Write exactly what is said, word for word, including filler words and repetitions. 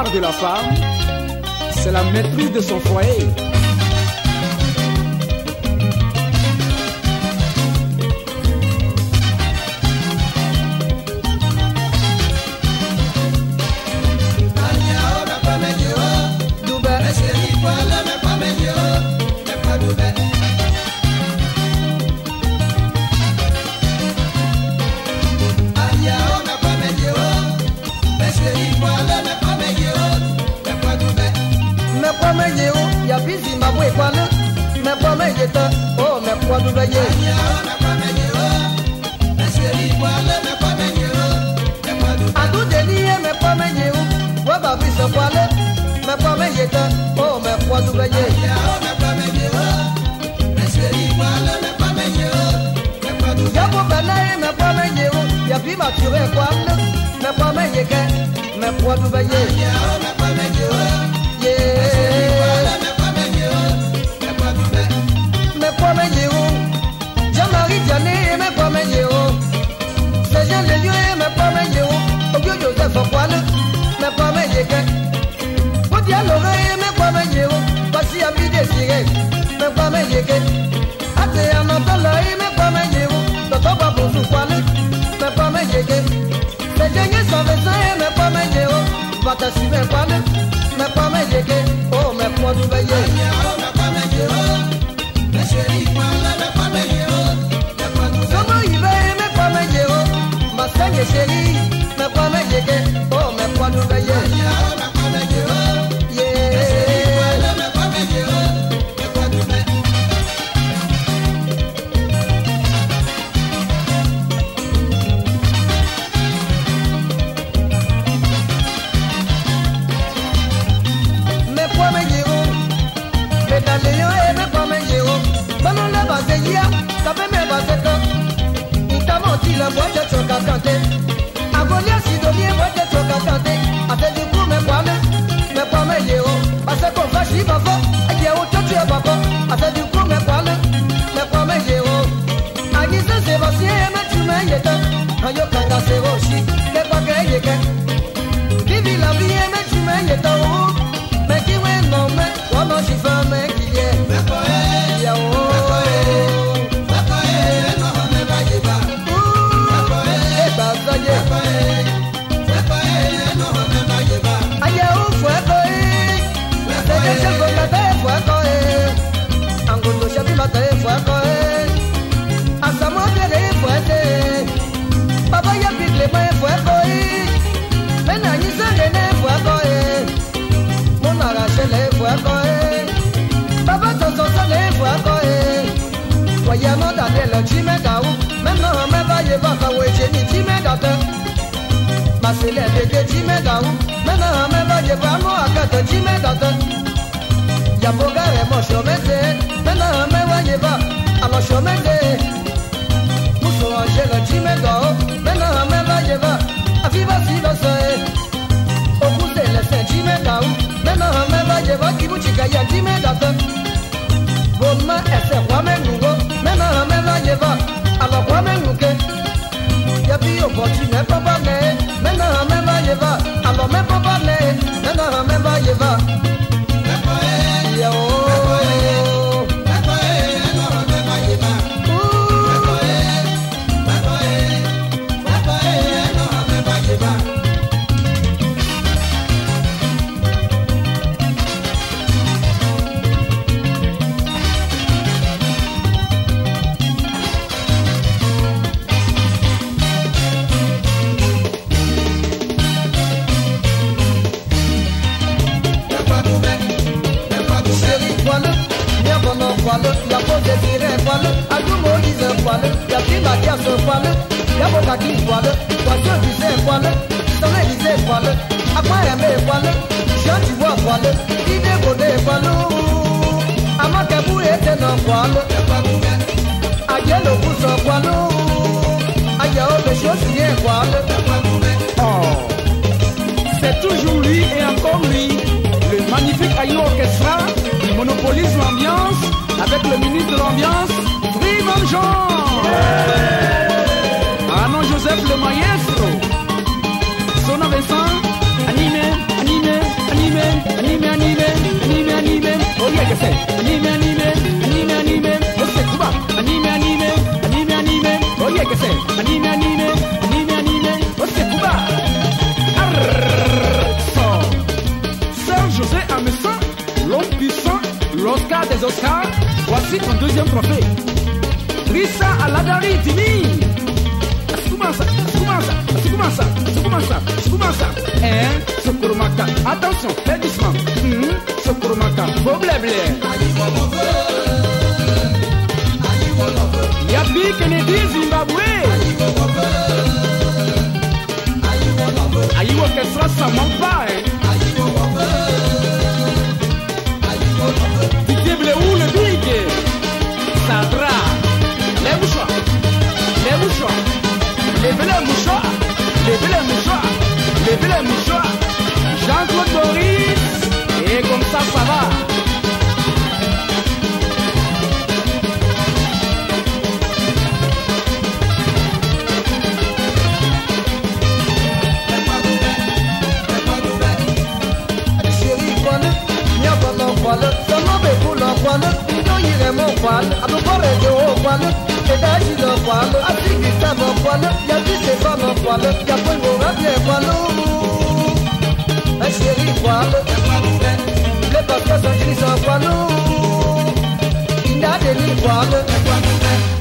l'art de la femme, c'est la maîtrise de son foyer. Oh, mais quoi nous veiller? A tout délier, mais pas meilleur. Ouais, bah, puis ce poil, mais pas meilleur. Oh, mais quoi nous veiller? Y'a beau balayer, mais pas meilleur. Y'a puis maturé, quoi, mais pas meilleur. Mais quoi nous veiller? Jean-Marie Diané, mais pas meilleur. C'est Jean Lélieu, mais pas meilleur. Auguste Joseph Foile, mais pas meilleur. Poti à l'oreille, mais pas meilleur. Voici à vie désiré, mais pas meilleur. Athée à notre l'œil, mais pas meilleur. Toto Babou Soufoile, mais pas meilleur. C'est Jean Sans Vincent, mais pas meilleur. Vatassi, mais pas le, mais pas meilleur. Oh, mais quoi nous veiller? Comment il va, mais pas meilleur. Ma seigne chérie, mais pas meilleur. Oh, mais quoi nous veiller? La boîte de choc à canter. Agonia si donnier boîte de choc à canter. A fait du coup, mais pas mais pas meilleur. Parce qu'on va chier, papa. Et y a autant de papa. A fait du coup, mais pas mais pas meilleur. Agnès Sébastien, mais tu m'aides. Ayo Kanga Sérochi, mais pas que vivi la vie, mais tu m'aides. Mais qui ouais, non, mais quoi, non, j'y fais, mais qui est. Mais pas elle, y'a oh. Papa ya pique les mains fue coé. Men a ni sangue ne fue coé. Mon arraché les fue coé. Papa ton son son les fue coé. Voyez mon Daniel Jimé Gaou. Maintenant me va y va ka weje ni Jimé Gaou. Ma c'est les de Jimé Gaou. Maintenant me va y va mo akata Jimé Gaou. Ya bogare mo chomete. Maintenant me va y va a mo chomete. Muso angela Jimé Gaou. Maintenant me va y va a viva viva se. Opuse le se Jimé Gaou. Maintenant me va y va kibuchika ya Jimé Gaou. Boma ese kwa menungo. Maintenant me va y va a lo kwa menunke. Ya bi opportunité papa ne. Maintenant me va y va a lo me papa ne. Maintenant me va y va. Ya oh. Ya po désiré poil, à tout Moïse poil, ya pris Mathias poil, ya po Kaki poil, Poisson disait poil, Son Élysée poil, après aimé poil, Jean tu vois poil, Idée Bodé poil, Amakabou était non poil, Aïe le pouce poil, Aïe le chaussurier poil. Oh, c'est toujours lui et encore lui, le magnifique Aïe Orchestra qui monopolise l'ambiance. Avec le ministre de l'Ambiance, Freeman Jean. Arnaud Joseph le maestro. Sona Vincent, animé, animé. anime, anime, anime, anime, oh yeah, que c'est, anime, anime, anime, anime, oh c'est Cuba, anime, anime, anime, anime, oh yeah, que c'est, anime, anime, anime, anime, oh c'est Cuba. Sœur José Amessa, l'homme puissant, l'Oscar des Oscars, voici ton deuxième trophée. Rissa Aladari Dini. Comment ça? Comment ça? Comment ça? Comment ça? Comment ça? Hein? Sokoromaka. Attention, fais doucement. Hum, Sokoromaka. Boblèble. Yabi Kennedy Zimbabwe. Aïe Orchestra, ça manque pas, hein? Didier Bléou, le big. Sandra. Les mouchoirs. Les mouchoirs. Levez les mouchoirs, levez les mouchoirs, levez les mouchoirs. Jean-Claude Boris, et comme ça, ça va. Chérie, voilà, y'a pas mon voilà, ça m'a fait pour la voilà, il doit y aller mon voilà, à nous parler de haut voilà. Daji lo kwalo, atiki tamo kwalo, yaki se famo kwalo, yapo ngora bie kwalo. Un chéri kwalo, le papa son chris en kwalo. Inda de ni kwalo.